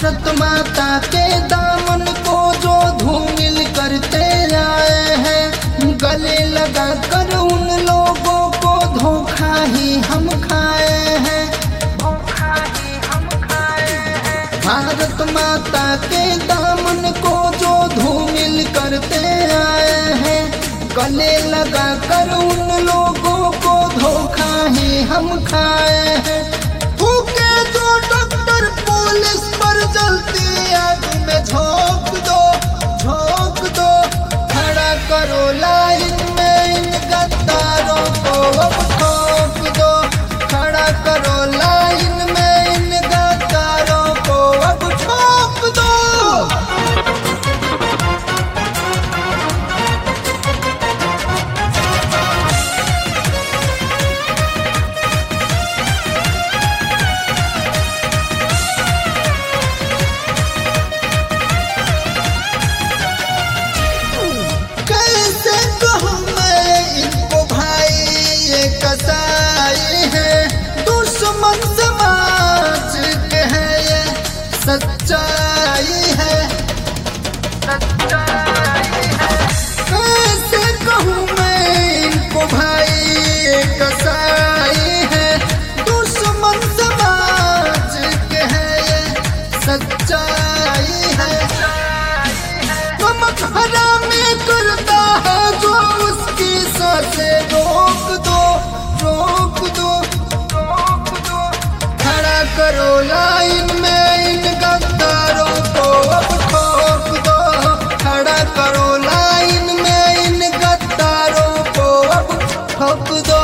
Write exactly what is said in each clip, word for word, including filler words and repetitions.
भारत माता के दामन को जो धूमिल करते आए हैं, गले लगा कर उन लोगों को धोखा ही हम खाए हैं। भारत माता के दामन को जो धूमिल करते आए हैं, गले लगा कर उन लोगों को धोखा ही हम खाए हैं। थूके जो डॉक्टर पुलिस पर जलती आग में झोंक दो, झोंक दो। खड़ा करो लाइन में इन गद्दारों को अब ठोक दो। खड़ा करो लाइन में इन गद्दारों को अब ठोक दो। दुश्मन समाज के है ये सच्चाई है, सच्चाई है। कैसे कहूँ मैं इनको भाई ये कसाई है। दुश्मन समाज के है ये सच्चाई है। नमक हरामी करता है जो उसकी सांसें रोक दो, रोक दो। करो लाइन में इन गद्दारों को अब ठोक दो। खड़ा करो लाइन में इन गद्दारों को अब ठोक दो।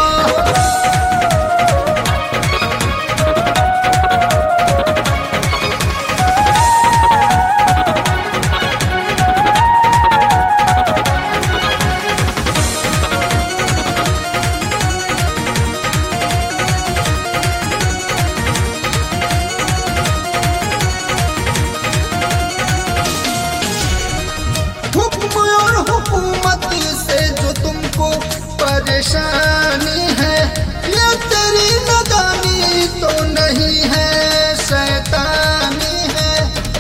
हुकूमत से जो तुमको परेशानी है, ये तेरी नादानी तो नहीं है, शैतानी है।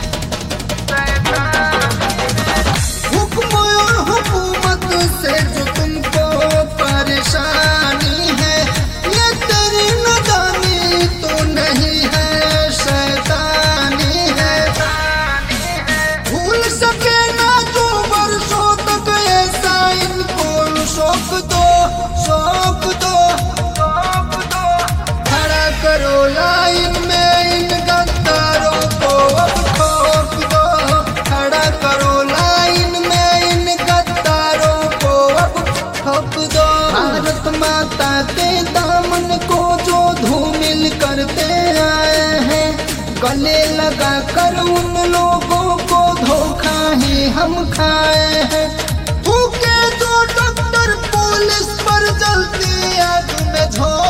हुक्म और हुकूमत से जो तुमको परेशानी है, ये तेरी नादानी तो नहीं है, शैतानी है। भूल सके ना जो वर्षों तक ऐसा इनको शौक दो, शौक दो, शौक दो। खड़ा करो लाइन में इन गद्दारों को अब ठोक दो। खड़ा करो लाइन में इन गद्दारों को अब ठोक दो। भारत माता के दामन को जो धूमिल करते आए हैं, गले लगा कर उन लोगों को धोखा ही हम खाए हैं। थूके जो डॉक्टर पुलिस पर जलती आग में झोंक